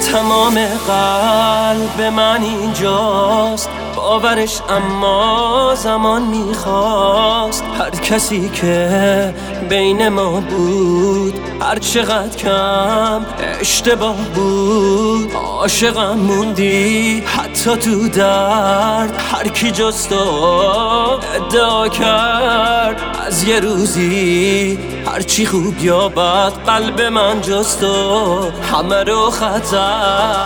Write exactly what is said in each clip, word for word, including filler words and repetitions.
تمام قلب من اینجاست، باورش اما زمان میخواست. هر کسی که بین ما بود هر چقدر کم اشتباه بود، عاشقم موندی حتی تو درد. هر کی جز تو ادعا کرد از یه روزی هرچی خوب یا بد، قلب من جز تو همه رو خطر.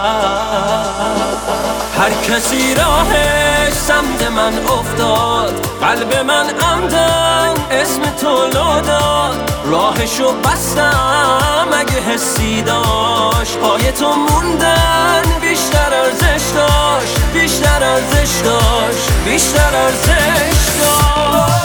هر کسی راهش سمت من افتاد، قلب من عمدن اسم تو لو داد. راهشو بستم اگه حسی داشت، پای تو موندن بیشتر ارزش داشت، بیشتر ارزش داشت، بیشتر ارزش داشت.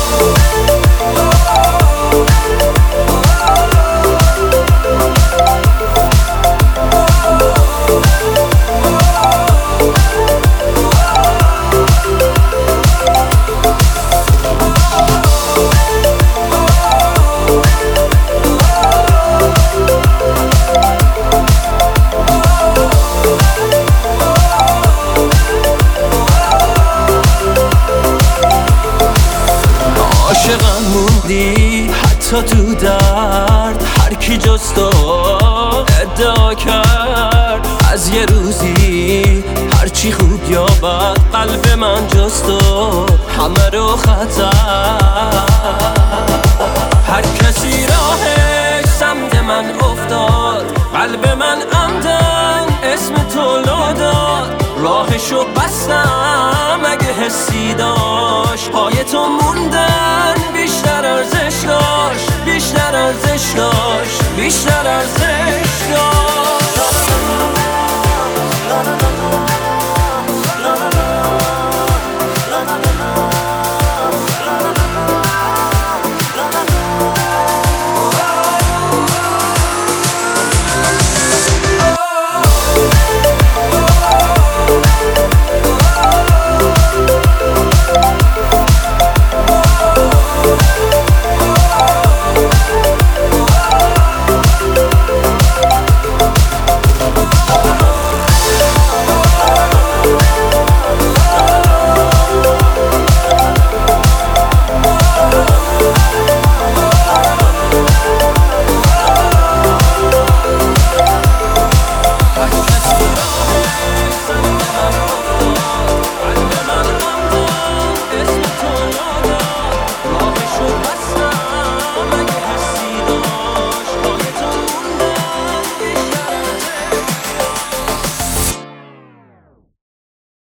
عاشقم موندی حتی تو درد. هر کی جز تو ادعا کرد از یه روزی هرچی خوب یا بد، قلب من جز تو همه رو خطر. هر کسی راهش سمت من افتاد، قلب من عمدن اسم تو لو داد. راهشو بستم اگه حسی داشت، پای تو موندن بیشتر ارزش داشت، بیشتر ارزش داشت، بیشتر ارزش داشت.